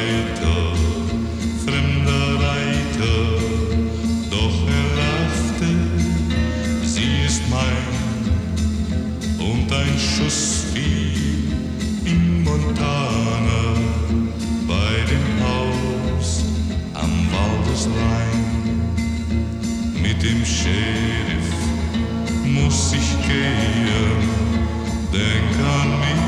weiter, fremder Reiter, doch er lachte, sie ist mein, und ein Schuss fiel in Montana bei dem Haus am Waldesrhein. Mit dem Sheriff muss ich gehen, denk an mich